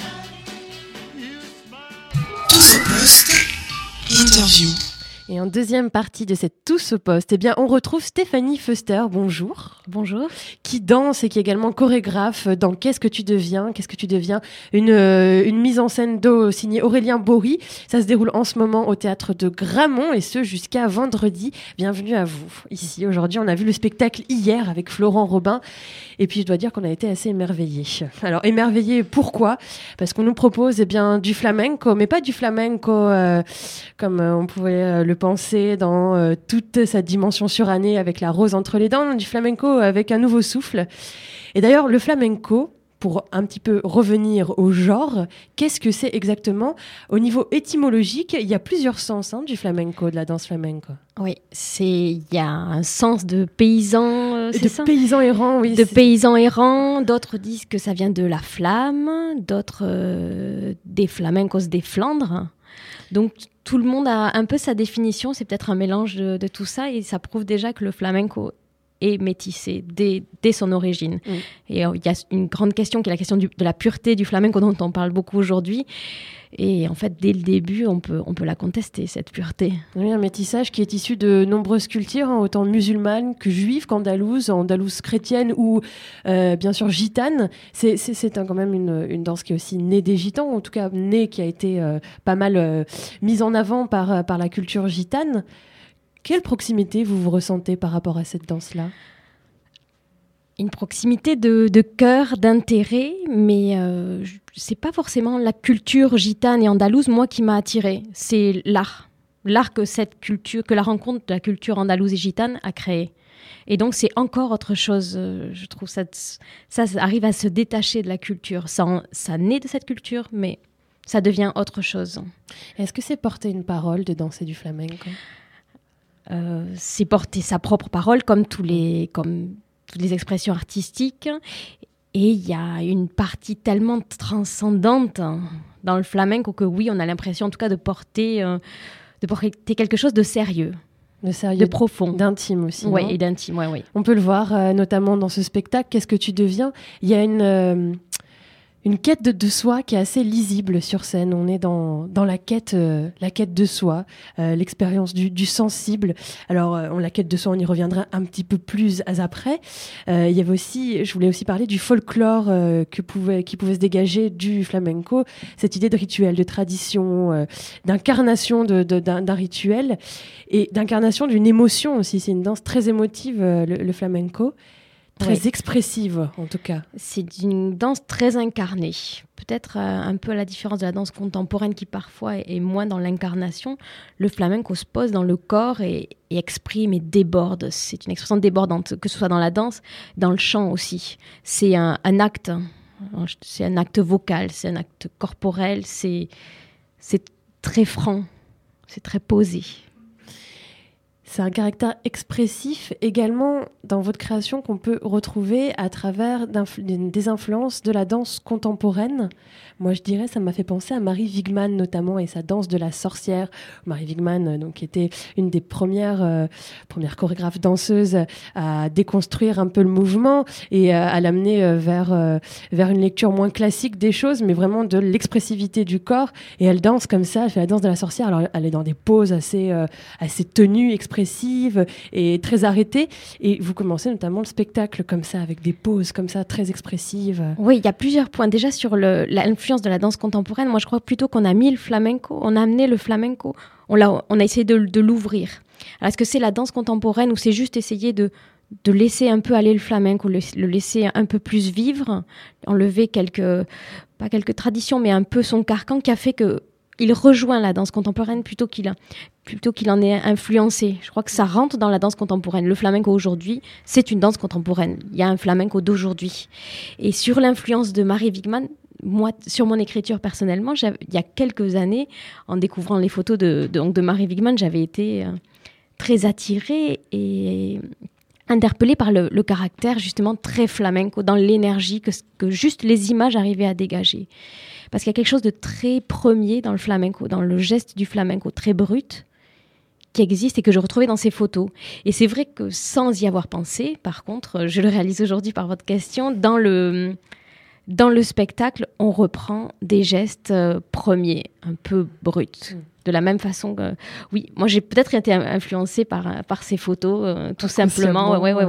Speaker 11: you smile.
Speaker 2: Tous au poste, interview.
Speaker 8: Et en deuxième partie de cette Tous au poste, eh bien, on retrouve Stéphanie Feuster. Bonjour.
Speaker 12: Bonjour.
Speaker 8: Qui danse et qui est également chorégraphe dans Qu'est-ce que tu deviens ? Qu'est-ce que tu deviens ? Une mise en scène signée Aurélien Bory. Ça se déroule en ce moment au théâtre de Gramont et ce jusqu'à vendredi. Bienvenue à vous. Ici, aujourd'hui, on a vu le spectacle hier avec Florent Robin. Et puis, je dois dire qu'on a été assez émerveillés. Alors, émerveillés, pourquoi ? Parce qu'on nous propose, du flamenco, mais pas du flamenco comme on pouvait le penser dans toute sa dimension surannée avec la rose entre les dents, du flamenco avec un nouveau souffle. Et d'ailleurs, le flamenco, pour un petit peu revenir au genre, qu'est-ce que c'est exactement ? Au niveau étymologique, il y a plusieurs sens du flamenco, de la danse flamenco.
Speaker 12: Oui, il y a un sens de paysan, c'est ça ?
Speaker 8: De paysan errant, oui.
Speaker 12: De paysan errant, d'autres disent que ça vient de la flamme, d'autres des flamencos des Flandres. Donc tout le monde a un peu sa définition, c'est peut-être un mélange de tout ça et ça prouve déjà que le flamenco est métissé dès son origine. Et il y a une grande question qui est la question de la pureté du flamenco dont on parle beaucoup aujourd'hui. Et en fait, dès le début, on peut la contester, cette pureté.
Speaker 8: Oui, un métissage qui est issu de nombreuses cultures, autant musulmanes que juives, qu'andalouses, chrétiennes ou bien sûr gitanes. C'est quand même une danse qui est aussi née des gitans, en tout cas qui a été pas mal mise en avant par la culture gitane. Quelle proximité vous ressentez par rapport à cette danse-là ?
Speaker 12: Une proximité de cœur, d'intérêt, mais c'est pas forcément la culture gitane et andalouse, moi, qui m'a attirée. C'est l'art. L'art que la rencontre de la culture andalouse et gitane a créé. Et donc, c'est encore autre chose. Je trouve ça arrive à se détacher de la culture. Ça naît de cette culture, mais ça devient autre chose.
Speaker 8: Est-ce que c'est porter une parole de danser du flamenco ?
Speaker 12: C'est porter sa propre parole comme toutes les expressions artistiques. Et il y a une partie tellement transcendante dans le flamenco que oui, on a l'impression en tout cas de porter quelque chose de sérieux. De profond.
Speaker 8: D'intime aussi.
Speaker 12: Oui, et d'intime, oui.
Speaker 8: On peut le voir notamment dans ce spectacle, Qu'est-ce que tu deviens ? Il y a une quête de soi qui est assez lisible sur scène. On est dans la quête de soi, l'expérience du sensible. Alors, la quête de soi, on y reviendra un petit peu plus après. Je voulais aussi parler du folklore qui pouvait se dégager du flamenco, cette idée de rituel, de tradition, d'incarnation d'un rituel et d'incarnation d'une émotion aussi. C'est une danse très émotive, le flamenco. Très expressive, en tout cas.
Speaker 12: C'est une danse très incarnée. Peut-être un peu à la différence de la danse contemporaine qui parfois est moins dans l'incarnation. Le flamenco se pose dans le corps et exprime et déborde. C'est une expression débordante, que ce soit dans la danse, dans le chant aussi. C'est un acte. C'est un acte vocal, c'est un acte corporel, c'est c'est très franc, c'est très posé.
Speaker 8: C'est un caractère expressif également dans votre création qu'on peut retrouver à travers des influences de la danse contemporaine. Moi, je dirais, ça m'a fait penser à Marie Wigman notamment et sa danse de la sorcière. Marie Wigman, donc, était une des premières chorégraphes danseuses à déconstruire un peu le mouvement et à l'amener vers une lecture moins classique des choses, mais vraiment de l'expressivité du corps. Et elle danse comme ça, elle fait la danse de la sorcière. Alors, elle est dans des poses assez tenues, expressives et très arrêtées. Et vous commencez notamment le spectacle comme ça, avec des poses comme ça, très expressives.
Speaker 12: Oui, il y a plusieurs points. Déjà, sur l'influence de la danse contemporaine, moi, je crois plutôt qu'on a mis le flamenco, on a amené le flamenco, on a essayé de l'ouvrir. Alors, est-ce que c'est la danse contemporaine ou c'est juste essayer de laisser un peu aller le flamenco, le laisser un peu plus vivre, enlever pas quelques traditions, mais un peu son carcan qui a fait qu'il rejoint la danse contemporaine plutôt qu'il en est influencé. Je crois que ça rentre dans la danse contemporaine. Le flamenco aujourd'hui, c'est une danse contemporaine. Il y a un flamenco d'aujourd'hui. Et sur l'influence de Marie Wigman, moi, sur mon écriture personnellement, il y a quelques années, en découvrant les photos de Marie Wigman, j'avais été très attirée et interpellée par le caractère justement très flamenco, dans l'énergie que juste les images arrivaient à dégager. Parce qu'il y a quelque chose de très premier dans le flamenco, dans le geste du flamenco, très brut, qui existe et que je retrouvais dans ces photos. Et c'est vrai que sans y avoir pensé, par contre, je le réalise aujourd'hui par votre question, dans le spectacle, on reprend des gestes premiers, un peu bruts. De la même façon que... Oui, moi j'ai peut-être été influencée par ces photos, tout simplement. Ouais.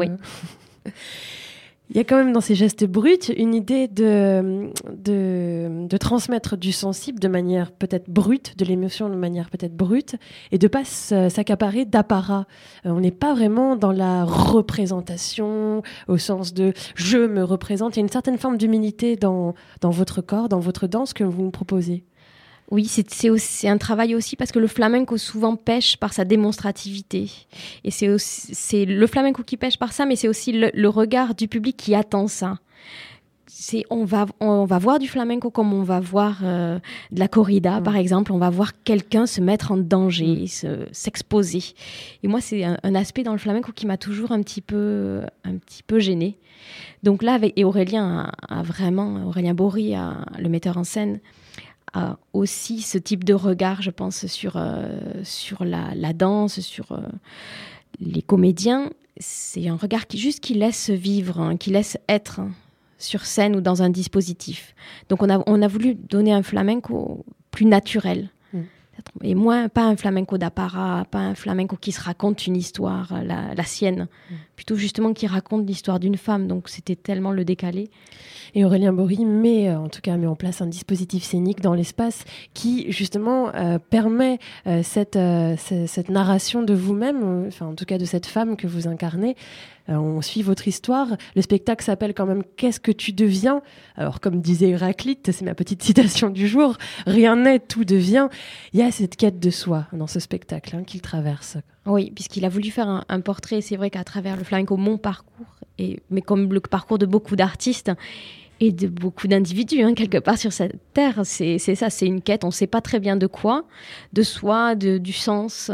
Speaker 12: Il
Speaker 8: y a quand même dans ces gestes bruts une idée de transmettre du sensible de manière peut-être brute, de l'émotion de manière peut-être brute, et de ne pas s'accaparer d'apparat. On n'est pas vraiment dans la représentation au sens de « je me représente ». Il y a une certaine forme d'humilité dans votre corps, dans votre danse que vous nous proposez.
Speaker 12: Oui, c'est un travail aussi parce que le flamenco souvent pêche par sa démonstrativité. Et c'est le flamenco qui pêche par ça, mais c'est aussi le regard du public qui attend ça. On va voir du flamenco comme on va voir de la corrida, par exemple. On va voir quelqu'un se mettre en danger, s'exposer. Et moi, c'est un aspect dans le flamenco qui m'a toujours un petit peu gênée. Donc là, et Aurélien Bory, le metteur en scène, a aussi ce type de regard, je pense, sur la danse, sur les comédiens. C'est un regard qui laisse vivre, qui laisse être sur scène ou dans un dispositif. Donc on a voulu donner un flamenco plus naturel. Et pas un flamenco d'apparat, pas un flamenco qui se raconte une histoire, la sienne, plutôt justement qui raconte l'histoire d'une femme. Donc c'était tellement le décalé.
Speaker 8: Et Aurélien Bory met en place un dispositif scénique dans l'espace qui justement permet cette narration de vous-même, enfin en tout cas de cette femme que vous incarnez. On suit votre histoire. Le spectacle s'appelle quand même « Qu'est-ce que tu deviens ?» Alors, comme disait Héraclite, c'est ma petite citation du jour, rien n'est, tout devient. Il y a cette quête de soi dans ce spectacle qu'il traverse.
Speaker 12: Oui, puisqu'il a voulu faire un portrait. C'est vrai qu'à travers le flamenco, mon parcours, mais comme le parcours de beaucoup d'artistes et de beaucoup d'individus, quelque part sur cette terre, c'est ça, c'est une quête. On ne sait pas très bien de quoi, de soi, du sens.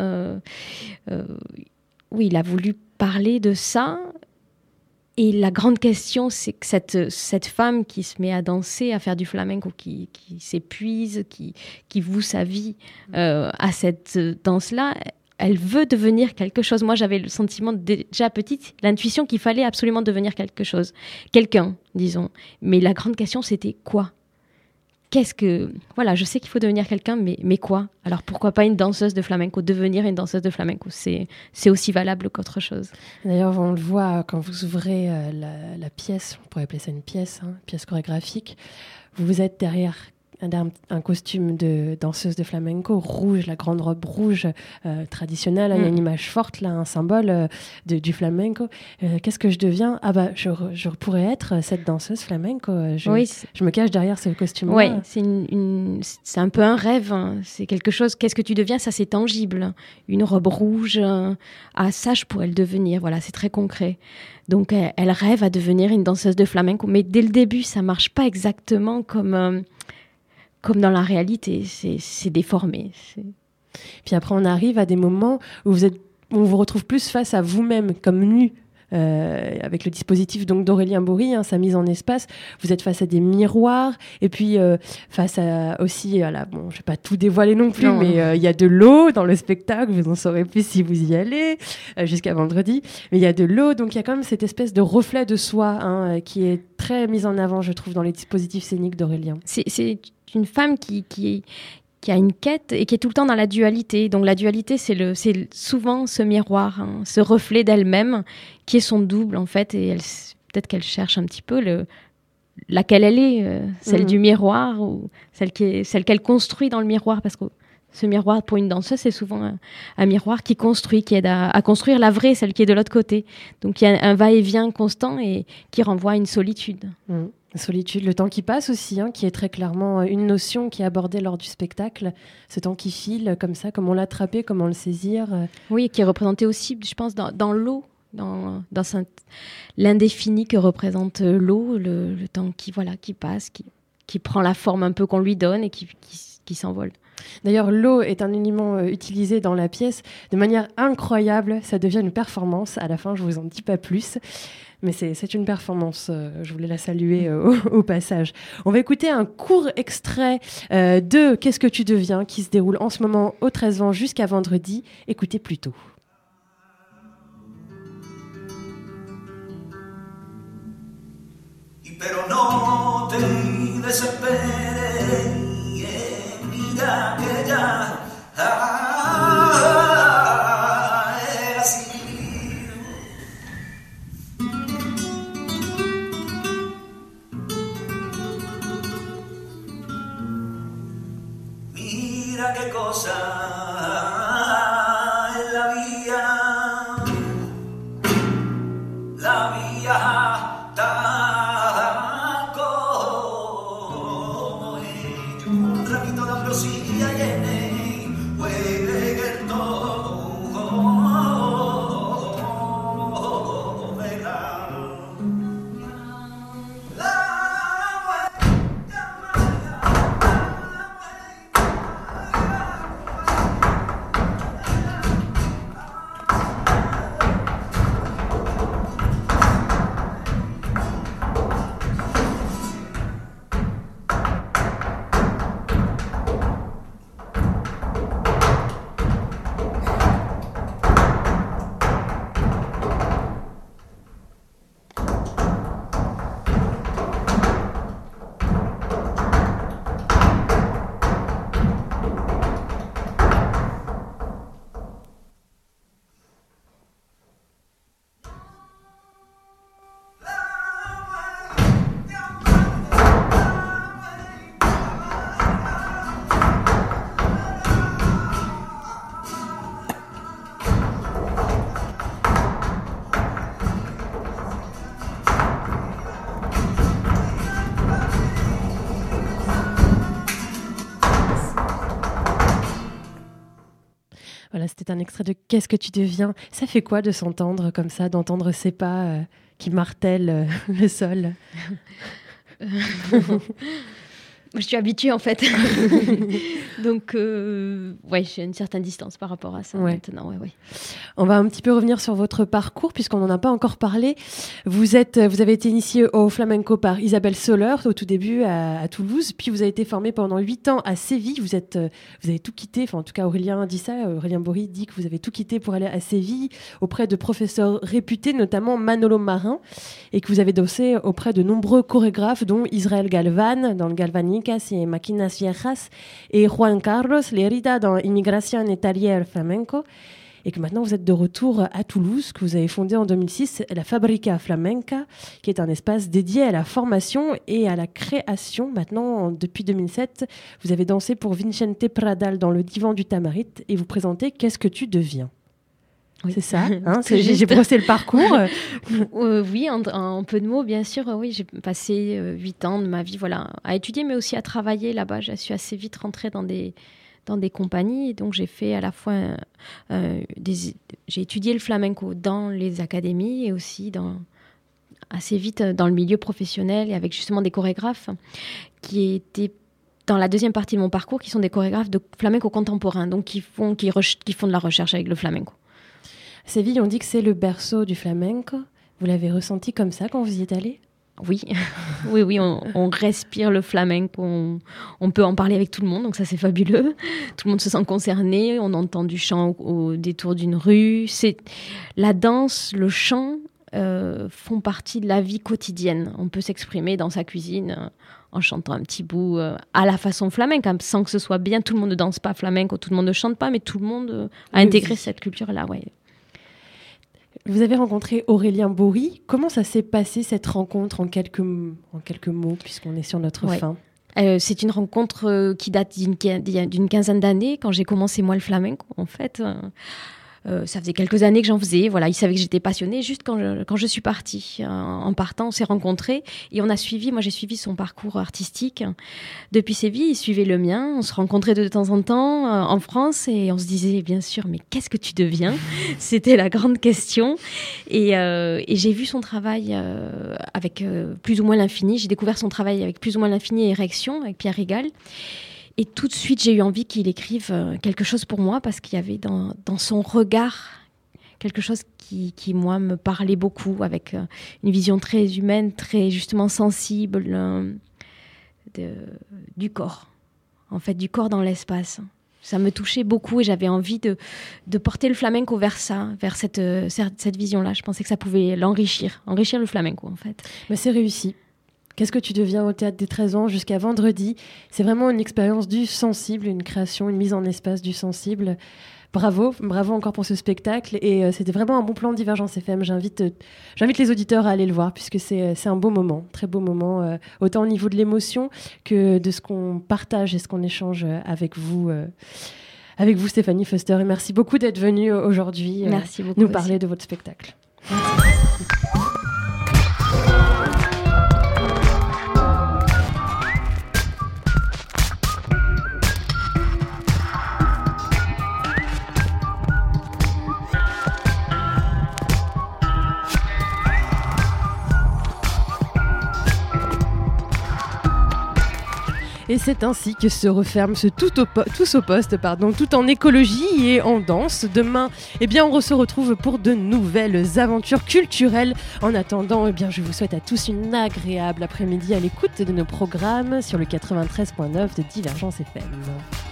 Speaker 12: Oui, il a voulu parler de ça. Et la grande question, c'est que cette femme qui se met à danser, à faire du flamenco, qui s'épuise, qui voue sa vie à cette danse-là, elle veut devenir quelque chose. Moi, j'avais le sentiment, déjà petite, l'intuition qu'il fallait absolument devenir quelque chose. Quelqu'un, disons. Mais la grande question, c'était quoi ? Voilà, je sais qu'il faut devenir quelqu'un, mais quoi ? Alors pourquoi pas une danseuse de flamenco ? Devenir une danseuse de flamenco, c'est aussi valable qu'autre chose.
Speaker 8: D'ailleurs, on le voit quand vous ouvrez la pièce, on pourrait appeler ça une pièce chorégraphique. Vous êtes derrière un costume de danseuse de flamenco rouge, la grande robe rouge traditionnelle. Il y a une image forte, là, un symbole du flamenco. Qu'est-ce que je deviens ? Je pourrais être cette danseuse flamenco. Je me cache derrière ce costume-là.
Speaker 12: Oui, c'est un peu un rêve. C'est quelque chose. Qu'est-ce que tu deviens ? Ça, c'est tangible. Une robe rouge. Ça, je pourrais le devenir. Voilà, c'est très concret. Donc, elle rêve à devenir une danseuse de flamenco. Mais dès le début, ça marche pas exactement comme comme dans la réalité, c'est déformé.
Speaker 8: Puis après, on arrive à des moments où on vous retrouve plus face à vous-même, comme nu. Avec le dispositif donc d'Aurélien Bory, sa mise en espace, vous êtes face à des miroirs et puis face à aussi à la, bon, je vais pas tout dévoiler non plus, mais il y a de l'eau dans le spectacle, vous en saurez plus si vous y allez jusqu'à vendredi, mais il y a de l'eau, donc il y a quand même cette espèce de reflet de soi qui est très mise en avant, je trouve, dans les dispositifs scéniques d'Aurélien.
Speaker 12: C'est une femme qui a une quête et qui est tout le temps dans la dualité. Donc la dualité, c'est souvent ce miroir, ce reflet d'elle-même qui est son double en fait. Et peut-être qu'elle cherche un petit peu laquelle elle est, celle du miroir ou celle qu'elle construit dans le miroir. Parce que ce miroir, pour une danseuse, c'est souvent un miroir qui construit, qui aide à construire la vraie, celle qui est de l'autre côté. Donc il y a un va-et-vient constant et qui renvoie à une solitude.
Speaker 8: Solitude, le temps qui passe aussi, qui est très clairement une notion qui est abordée lors du spectacle. Ce temps qui file, comme ça, comment l'attraper, comment le saisir.
Speaker 12: Oui, qui est représenté aussi, je pense, dans l'eau, dans l'indéfini que représente l'eau, le temps qui passe, qui prend la forme un peu qu'on lui donne et qui s'envole.
Speaker 8: D'ailleurs, l'eau est un élément utilisé dans la pièce de manière incroyable. Ça devient une performance. À la fin, je ne vous en dis pas plus. Mais c'est une performance, je voulais la saluer au passage. On va écouter un court extrait de Qu'est-ce que tu deviens qui se déroule en ce moment au 13 Vents jusqu'à vendredi. Écoutez plutôt.
Speaker 13: Pero no te desesperes, mira que ya es así. Mira qué cosa es la vía como es, un ramito de ambrosía llene, huele que todo me da.
Speaker 8: Voilà, c'était un extrait de Qu'est-ce que tu deviens. Ça fait quoi de s'entendre comme ça, d'entendre ces pas qui martèlent le sol?
Speaker 12: Je suis habituée en fait. Donc, j'ai une certaine distance par rapport à ça maintenant. Ouais.
Speaker 8: On va un petit peu revenir sur votre parcours puisqu'on n'en a pas encore parlé. Vous avez été initié au flamenco par Isabelle Soler au tout début à Toulouse, puis vous avez été formé pendant 8 ans à Séville. Vous avez tout quitté, enfin en tout cas Aurélien dit ça, Aurélien Bory dit que vous avez tout quitté pour aller à Séville auprès de professeurs réputés, notamment Manolo Marin, et que vous avez dansé auprès de nombreux chorégraphes dont Israël Galvan dans le Galvanicas et Maquinas Viejas et Juan Carlos Lerida dans Inmigración et Taller Flamenco, et que maintenant vous êtes de retour à Toulouse, que vous avez fondé en 2006 la Fabrica Flamenca, qui est un espace dédié à la formation et à la création. Maintenant, depuis 2007, vous avez dansé pour Vicente Pradal dans le Divan du Tamarit et vous présentez Qu'est-ce que tu deviens? Oui. C'est ça, j'ai brossé le parcours.
Speaker 12: Oui, en peu de mots, bien sûr. Oui, j'ai passé 8 ans de ma vie à étudier, mais aussi à travailler là-bas. Je suis assez vite rentrée dans des compagnies. Et donc, j'ai fait à la fois... j'ai étudié le flamenco dans les académies et aussi assez vite dans le milieu professionnel et avec justement des chorégraphes qui étaient dans la deuxième partie de mon parcours, qui sont des chorégraphes de flamenco contemporain, donc qui font de la recherche avec le flamenco.
Speaker 8: Séville, on dit que c'est le berceau du flamenco. Vous l'avez ressenti comme ça quand vous y êtes allé ?
Speaker 12: Oui, oui, on respire le flamenco, on peut en parler avec tout le monde, donc ça c'est fabuleux. Tout le monde se sent concerné, on entend du chant au détour d'une rue. La danse, le chant font partie de la vie quotidienne. On peut s'exprimer dans sa cuisine en chantant un petit bout à la façon flamenque, hein, sans que ce soit bien. Tout le monde ne danse pas flamenco, tout le monde ne chante pas, mais tout le monde a intégré cette culture-là, ouais.
Speaker 8: Vous avez rencontré Aurélien Bory. Comment ça s'est passé, cette rencontre, en quelques mots, puisqu'on est sur notre fin ?
Speaker 12: C'est une rencontre qui date d'une quinzaine d'années, quand j'ai commencé, moi, le flamenco, en fait. Ça faisait quelques années que j'en faisais. Voilà, il savait que j'étais passionnée. Juste quand je suis partie, en partant, on s'est rencontrés et on a suivi. Moi, j'ai suivi son parcours artistique depuis Séville. Il suivait le mien. On se rencontrait de temps en temps en France et on se disait bien sûr, mais qu'est-ce que tu deviens ? C'était la grande question. Et j'ai vu son travail avec plus ou moins l'infini. J'ai découvert son travail avec plus ou moins l'infini et Érection avec Pierre Rigal. Et tout de suite, j'ai eu envie qu'il écrive quelque chose pour moi parce qu'il y avait dans son regard quelque chose qui, moi, me parlait beaucoup, avec une vision très humaine, très justement sensible du corps, en fait, du corps dans l'espace. Ça me touchait beaucoup et j'avais envie de porter le flamenco vers ça, vers cette vision-là. Je pensais que ça pouvait enrichir le flamenco, en fait.
Speaker 8: Mais c'est réussi. Qu'est-ce que tu deviens au Théâtre des 13 ans jusqu'à vendredi ? C'est vraiment une expérience du sensible, une création, une mise en espace du sensible. Bravo encore pour ce spectacle. Et c'était vraiment un bon plan de Divergence FM. J'invite les auditeurs à aller le voir puisque c'est un beau moment, très beau moment, autant au niveau de l'émotion que de ce qu'on partage et ce qu'on échange avec vous. Avec vous, Stéphanie Foster. Et merci beaucoup d'être venue aujourd'hui nous parler de votre spectacle. Merci. Et c'est ainsi que se referme ce Tous au poste, tout en écologie et en danse. Demain, on se retrouve pour de nouvelles aventures culturelles. En attendant, je vous souhaite à tous une agréable après-midi à l'écoute de nos programmes sur le 93.9 de Divergence FM.